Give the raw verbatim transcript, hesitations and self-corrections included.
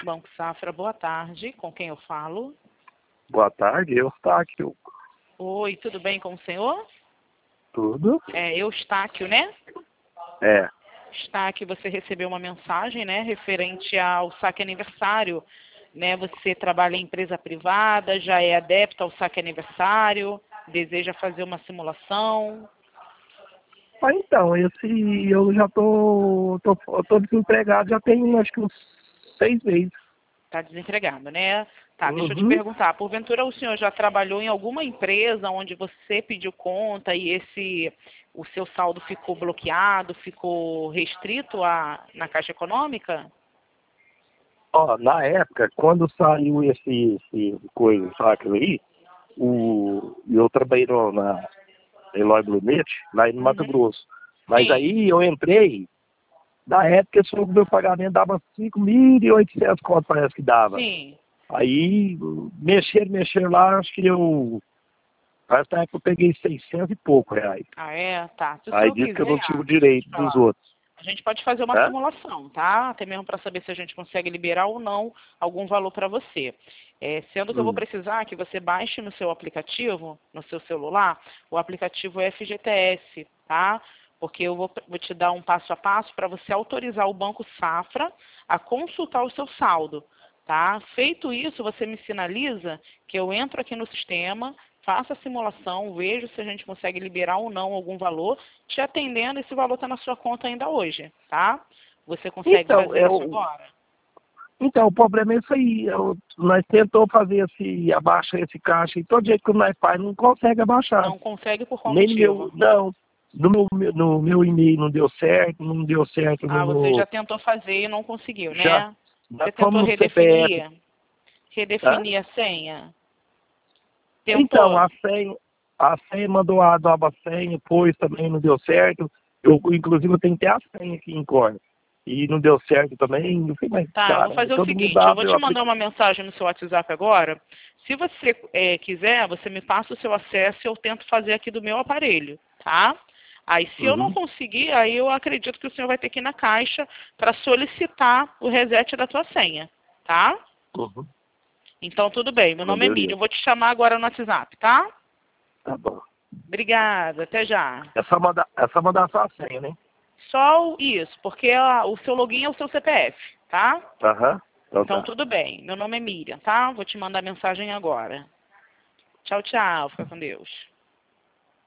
Banco Safra, boa tarde. Com quem eu falo? Boa tarde, Eustáquio. Oi, tudo bem com o senhor? Tudo? É Eustáquio, né? É. Eustáquio, você recebeu uma mensagem, né, referente ao saque aniversário, né? Você trabalha em empresa privada, já é adepto ao saque aniversário, deseja fazer uma simulação. Ah, então, esse eu já tô, tô, tô desempregado, já tem acho que uns seis meses. Está desempregado, né? Tá, deixa eu te Uhum. perguntar, porventura o senhor já trabalhou em alguma empresa onde você pediu conta e esse, o seu saldo ficou bloqueado, ficou restrito a, na Caixa Econômica? Ó, na época, quando saiu esse, esse coisa, sabe aí, o, eu trabalhei no- na Eloy Blumete, lá em Mato Uhum. Grosso. Mas Sim. aí eu entrei, na época o meu pagamento dava cinco mil e oitocentos conto, parece que dava. Sim. Aí, mexer, mexer lá, acho que eu... Parece que na época eu peguei seiscentos e pouco reais. Ah, é? Tá. Se o Aí senhor disse que eu quiser, não tive o deixa eu te direito dos falar. outros. A gente pode fazer uma Hã? simulação, tá? Até mesmo para saber se a gente consegue liberar ou não algum valor para você. É, sendo que eu vou Hum. precisar que você baixe no seu aplicativo, no seu celular, o aplicativo F G T S, tá? Porque eu vou, vou te dar um passo a passo para você autorizar o Banco Safra a consultar o seu saldo, tá? Feito isso, você me sinaliza que eu entro aqui no sistema, faço a simulação, vejo se a gente consegue liberar ou não algum valor. Te atendendo, esse valor está na sua conta ainda hoje, tá? Você consegue Então, fazer isso eu, agora? então, o problema é isso aí. Eu, nós tentou fazer esse, abaixar esse caixa e todo jeito que nós faz não consegue abaixar. Não consegue por qual Nem no motivo? meu, não, no meu, no meu e-mail não deu certo, não deu certo Ah, no, você já no tentou fazer e não conseguiu, já, né? já Você tentou fomos no C P F. redefinir? Tá? Redefinir a senha? Então, Tentou? a senha, a senha mandou a nova senha, pôs também, não deu certo. Eu, inclusive, eu tentei a senha aqui em Cor. E não deu certo também. Eu falei, mas, Tá, eu vou cara, fazer o todo mundo seguinte, eu vou abre o te mandar uma aplicativo. mensagem no seu WhatsApp agora. Se você é, quiser, você me passa o seu acesso e eu tento fazer aqui do meu aparelho, tá? Aí, se eu não Uhum. conseguir, aí eu acredito que o senhor vai ter que ir na caixa para solicitar o reset da tua senha, tá? Uhum. Então, tudo bem. Meu Então, nome é Miriam. Eu beleza. vou te chamar agora no WhatsApp, tá? Tá bom. Obrigada. Até já. É só mandar, é só mandar só a senha, né? Só o- isso, porque a- o seu login é o seu C P F, tá? Aham. Então Então, tá. tudo bem. Meu nome é Miriam, tá? Vou te mandar mensagem agora. Tchau, tchau. Fica com Deus.